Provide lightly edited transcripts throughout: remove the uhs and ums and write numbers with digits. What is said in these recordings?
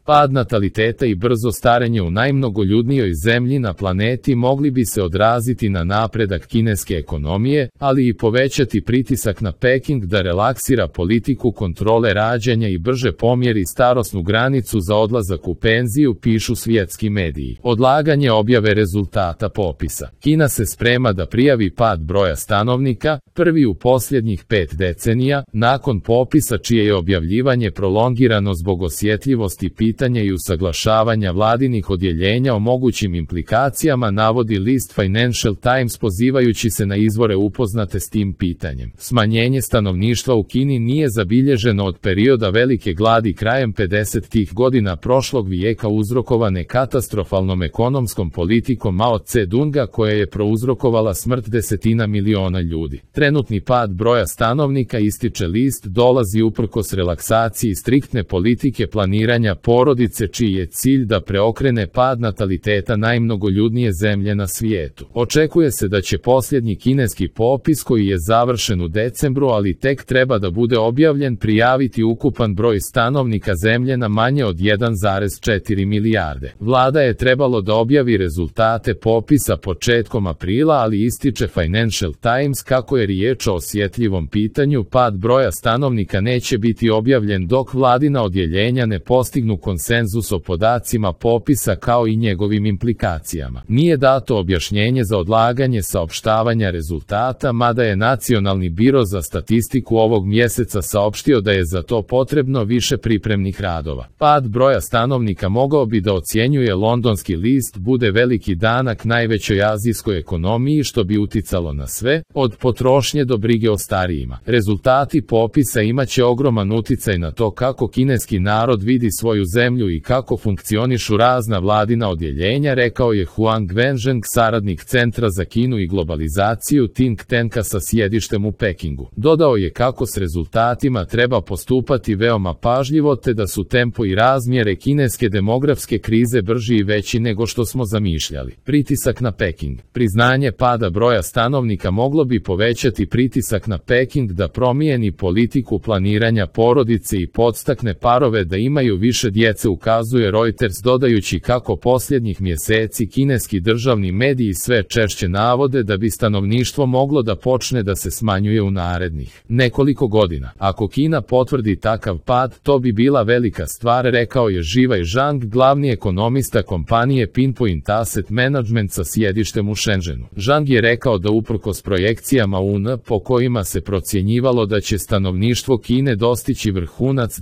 Pad nataliteta i brzo starenje u najmnogoljudnijoj zemlji na planeti mogli bi se odraziti na napredak kineske ekonomije, ali i povećati pritisak na Peking da relaksira politiku kontrole rađanja i brže pomjeri starosnu granicu za odlazak u penziju, pišu svjetski mediji. Odlaganje objave rezultata popisa. Kina se sprema da prijavi pad broja stanovnika, prvi u posljednjih 5 decenija, nakon popisa čije je objavljivanje prolongirano zbog osjetljivosti pitanja i usaglašavanja vladinih odjeljenja o mogućim implikacijama, navodi list Financial Times pozivajući se na izvore upoznate s tim pitanjem. Smanjenje stanovništva u Kini nije zabilježeno od perioda velike gladi krajem 50-ih godina prošlog vijeka uzrokovane katastrofalnom ekonomskom politikom Mao Tse-dunga koja je prouzrokovala smrt desetina miliona ljudi. Trenutni pad broja stanovnika, ističe list, dolazi uprkos relaksaciji striktne politike planiranja porodice čiji je cilj da preokrene pad nataliteta najmnogoljudnije zemlje na svijetu. Očekuje se da će posljednji kineski popis koji je završen u decembru, ali tek treba da bude objavljen, prijaviti ukupan broj stanovnika zemlje na manje od 1,4 milijarde. Vlada je trebalo da objavi rezultate popisa početkom aprila, ali ističe Financial Times kako je riječ o osjetljivom pitanju, pad broja stanovnika neće biti objavljen dok vladina odjeljenja ne postignu konsenzus o podacima popisa kao i njegovim implikacijama. Nije dato objašnjenje za odlaganje saopštavanja rezultata, mada je Nacionalni biro za statistiku ovog mjeseca saopštio da je za to potrebno više pripremnih radova. Pad broja stanovnika mogao bi da ocjenjuje londonski list bude veliki danak najvećoj azijskoj ekonomiji, što bi uticalo na sve, od potrošnje do brige o starijima. Rezultati popisa imaće ogroman uticaj na to kako kineski narod vidi svoju zemlju i kako funkcionišu razna vladina odjeljenja, rekao je Huang Wenzheng, saradnik Centra za Kinu i globalizaciju think tanka sa sjedištem u Pekingu. Dodao je kako s rezultatima treba postupati veoma pažljivo te da su tempo i razmjere kineske demografske krize brži i veći nego što smo zamišljali. Pritisak na Peking. Priznanje pada broja stanovnika moglo bi povećati pritisak na Peking da promijeni politiku planiranja porodice i podstakne parove da imaju više djece, ukazuje Reuters, dodajući kako posljednjih mjeseci kineski državni mediji sve češće navode da bi stanovništvo moglo da počne da se smanjuje u narednih nekoliko godina. Ako Kina potvrdi takav pad, to bi bila velika stvar, rekao je Zhiwei Zhang, glavni ekonomista kompanije Pinpoint Asset Management sa sjedištem u Shenzhenu. Zhang je rekao da uprkos projekcijama UN po kojima se procjenjivalo da će stanovništvo Kine dostići vrhunac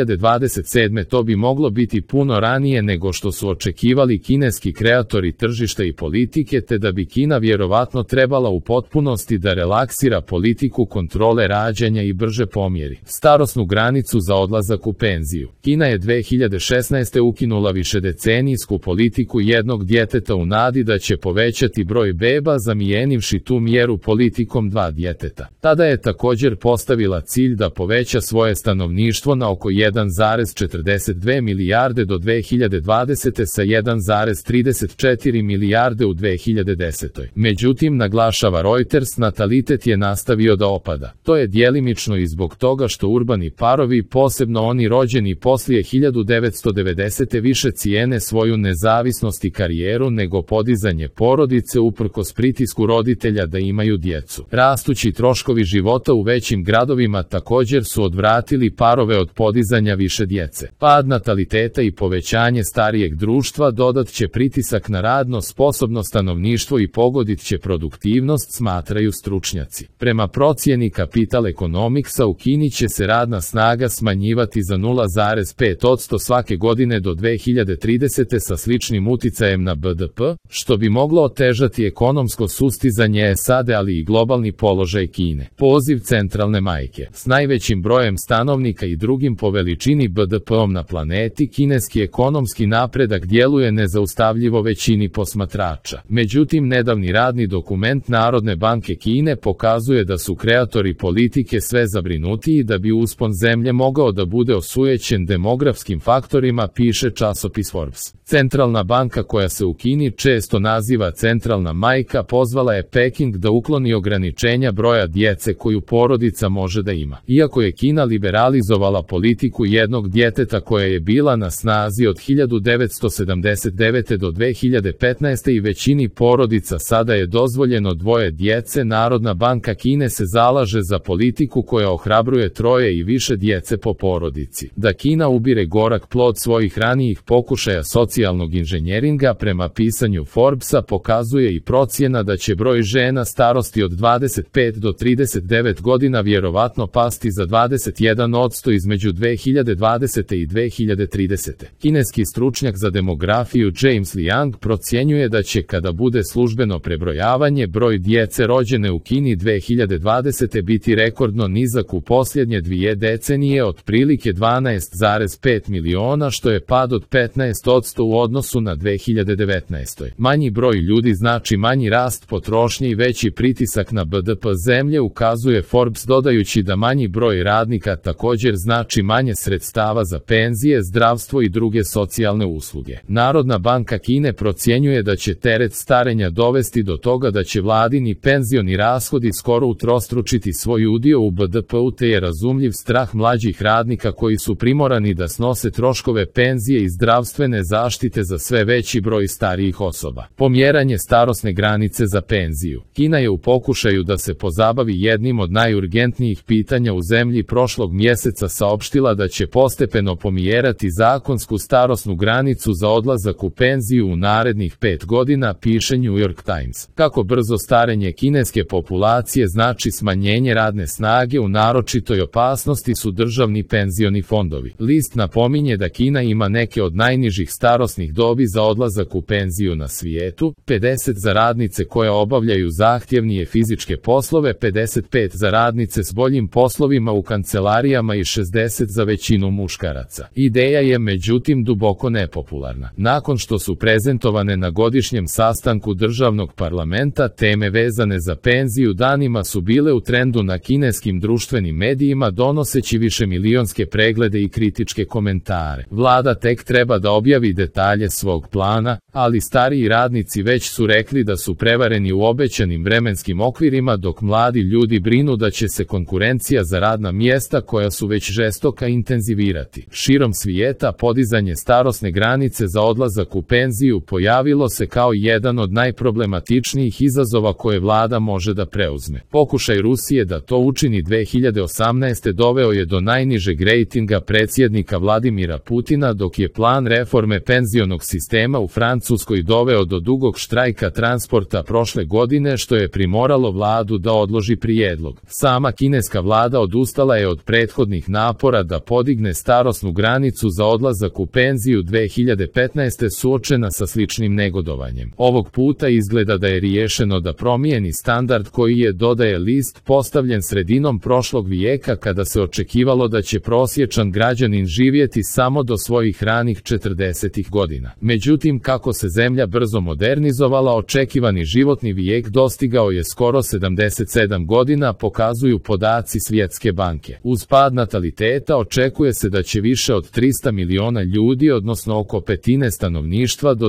2027. to bi moglo biti puno ranije nego što su očekivali kineski kreatori tržišta i politike, te da bi Kina vjerovatno trebala u potpunosti da relaksira politiku kontrole rađanja i brže pomjeri starosnu granicu za odlazak u penziju. Kina je 2016. ukinula višedecenijsku politiku jednog djeteta u nadi da će povećati broj beba, zamijenivši tu mjeru politikom 2 djeteta. Tada je također postavila cilj da poveća svoje stanovništvo na oko 1,42 milijarde do 2020. sa 1,34 milijarde u 2010. Međutim, naglašava Reuters, natalitet je nastavio da opada. To je djelimično i zbog toga što urbani parovi, posebno oni rođeni poslije 1990. više cijene svoju nezavisnost i karijeru nego podizanje porodice uprkos pritisku roditelja da imaju djecu. Rastući troškovi života u većim gradovima također su odvratili parove od podizanja više djece. Pad nataliteta i povećanje starijeg društva dodat će pritisak na radno sposobno stanovništvo i pogodit će produktivnost, smatraju stručnjaci. Prema procjeni Capital Economicsa, u Kini će se radna snaga smanjivati za 0,5% svake godine do 2030. sa sličnim uticajem na BDP, što bi moglo otežati ekonomsko sustizanje SAD, ali i globalni položaj Kine. Poziv centralne majke. S najvećim brojem stanovnika i drugim po veličini BDP-om na planeti, kineski ekonomski napredak djeluje nezaustavljivo većini posmatrača. Međutim, nedavni radni dokument Narodne banke Kine pokazuje da su kreatori politike sve zabrinutiji da bi uspon zemlje mogao da bude osujećen demografskim faktorima, piše časopis Forbes. Centralna banka, koja se u Kini često naziva centralna majka, pozvala je Peking da ukloni ograničenja broja djece koju porodica može da ima. Iako je Kina liberalizovala politiku jednog djeteta koja je bila bila na snazi od 1979. do 2015. i većini porodica sada je dozvoljeno 2 djece. Narodna banka Kine se zalaže za politiku koja ohrabruje 3 i više djece po porodici. Da Kina ubire gorak plod svojih ranijih pokušaja socijalnog inženjeringa prema pisanju Forbesa pokazuje i procjena da će broj žena starosti od 25 do 39 godina vjerovatno pasti za 21% između 2020. i 2030. Kineski stručnjak za demografiju James Liang procjenjuje da će kada bude službeno prebrojavanje broj djece rođene u Kini 2020. biti rekordno nizak u posljednje 2 decenije, otprilike 12,5 miliona, što je pad od 15% u odnosu na 2019. Manji broj ljudi znači manji rast potrošnje i veći pritisak na BDP zemlje, ukazuje Forbes, dodajući da manji broj radnika također znači manje sredstava za penzije, zdravstvo i druge socijalne usluge. Narodna banka Kine procjenjuje da će teret starenja dovesti do toga da će vladini penzioni rashodi skoro utrostručiti svoj udio u BDP-u, te je razumljiv strah mlađih radnika koji su primorani da snose troškove penzije i zdravstvene zaštite za sve veći broj starijih osoba. Pomjeranje starosne granice za penziju. Kina je u pokušaju da se pozabavi jednim od najurgentnijih pitanja u zemlji prošlog mjeseca saopštila da će postepeno pomjerati zakonsku starosnu granicu za odlazak u penziju u narednih 5 godina, piše New York Times. Kako brzo starenje kineske populacije znači smanjenje radne snage, u naročitoj opasnosti su državni penzioni fondovi. List napominje da Kina ima neke od najnižih starosnih dobi za odlazak u penziju na svijetu, 50 za radnice koje obavljaju zahtjevnije fizičke poslove, 55 za radnice s boljim poslovima u kancelarijama i 60 za većinu muškaraca. Ideja je međutim duboko nepopularna. Nakon što su prezentovane na godišnjem sastanku državnog parlamenta, teme vezane za penziju danima su bile u trendu na kineskim društvenim medijima, donoseći višemilionske preglede i kritičke komentare. Vlada tek treba da objavi detalje svog plana, ali stariji radnici već su rekli da su prevareni u obećanim vremenskim okvirima, dok mladi ljudi brinu da će se konkurencija za radna mjesta koja su već žestoka intenzivirati. Širom svijeta podizanje starosne granice za odlazak u penziju pojavilo se kao jedan od najproblematičnijih izazova koje vlada može da preuzme. Pokušaj Rusije da to učini 2018. doveo je do najnižeg rejtinga predsjednika Vladimira Putina, dok je plan reforme penzionog sistema u Francuskoj doveo do dugog štrajka transporta prošle godine, što je primoralo vladu da odloži prijedlog. Sama kineska vlada odustala je od prethodnih napora da podigne starosnu granicu za odlazak u penziju 2015. suočena sa sličnim negodovanjem. Ovog puta izgleda da je riješeno da promijeni standard koji je, dodaje list, postavljen sredinom prošlog vijeka kada se očekivalo da će prosječan građanin živjeti samo do svojih ranih 40 godina. Međutim, kako se zemlja brzo modernizovala, očekivani životni vijek dostigao je skoro 77 godina, pokazuju podaci Svjetske banke. Uz pad nataliteta očekuje se da će više od 300 miliona ljudi, odnosno oko petine stanovništva, do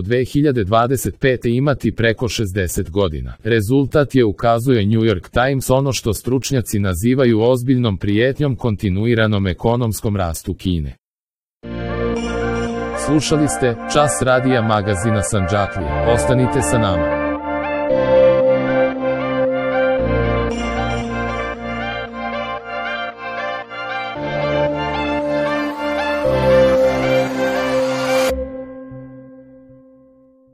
2025. imati preko 60 godina. Rezultat je, ukazuje New York Times, ono što stručnjaci nazivaju ozbiljnom prijetnjom kontinuiranom ekonomskom rastu Kine. Slušali ste Čas radija magazina Sandžaklija. Ostanite sa nama.